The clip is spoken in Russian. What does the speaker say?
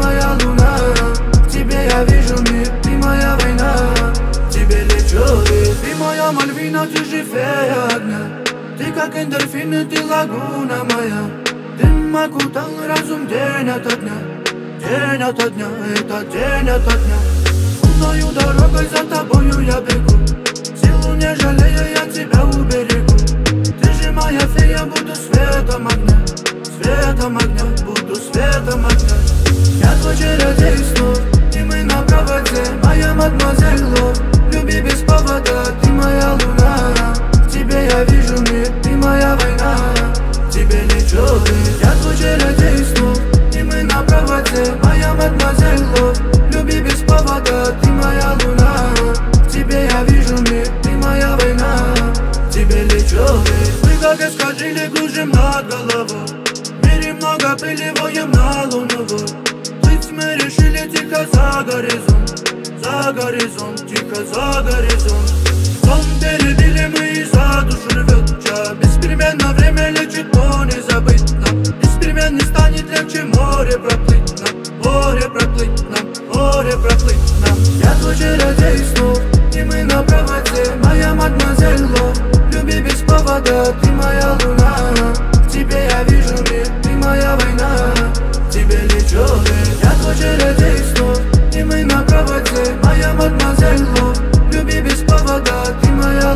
моя луна. В тебе я вижу мир, ты моя война. В тебе лечу вид. Ты моя Мальвина, ты же фея огня. Ты как эндорфин, и ты лагуна моя. Дым окутал разум день ото дня. День ото дня, это день ото дня. Лунною дорогой за тобою я бегу. Силу не жалея, я тебя уберегу. Ты же моя фея, буду светом огня. Светом огня, буду светом огня. Я твой чародей снов, и мы на проводе. Моя мадемуазель лов, люби без повода. Ты моя луна, в тебе я вижу мир. Ты моя война, в тебе лечу вид. Я твой чародей снов, и мы на проводе. Моя мадемуазель лов, люби без повода. Ты моя луна, в тебе я вижу мир. Ты моя война, в тебе лечу вид. Мы как эскадрильи кружим над головой. В мире много пыли, воем на луновой. Плыть мы решили тихо за горизонт, тихо за горизонт. Сон перебили мы и за душу рвет. Беспременно время лечит, но не забыть нам. Беспременно станет легче море проплыть нам. Море проплыть нам, море проплыть нам. Я твой чародей снов, и мы на проводе. Моя мадемуазель лов, люби без повода. Ты моя луна, в тебе я вижу мир. Ты моя война, в тебе лечу вид. Я твой чародей снов, и мы на проводе. Моя мадемуазель лов, люби без повода. Ты моя